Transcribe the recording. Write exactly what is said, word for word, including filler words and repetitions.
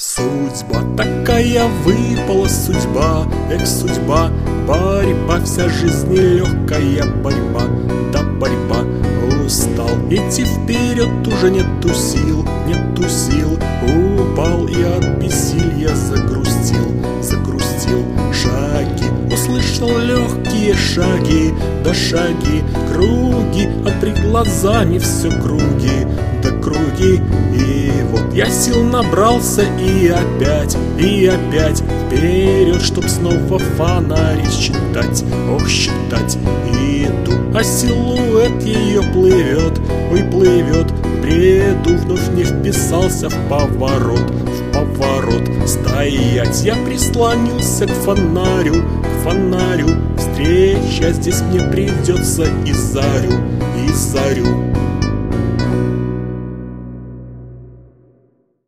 Судьба такая выпала, судьба, эх, судьба, борьба, вся жизнь нелегкая борьба, да борьба. Устал идти вперед, уже нету сил, нету сил. Упал и от бессилья загрустил, загрустил. Шаги, услышал легкие шаги, да шаги, круги, а пред глазами все круги, да круги. И вот я сил набрался и опять, и опять вперед, чтоб снова фонари считать, ох, считать. Иду, а силуэт ее плывет, ой, плывет. В бреду вновь не вписался в поворот, в поворот. Стоять я прислонился к фонарю, к фонарю. Встреча здесь мне придется и зарю, и зарю.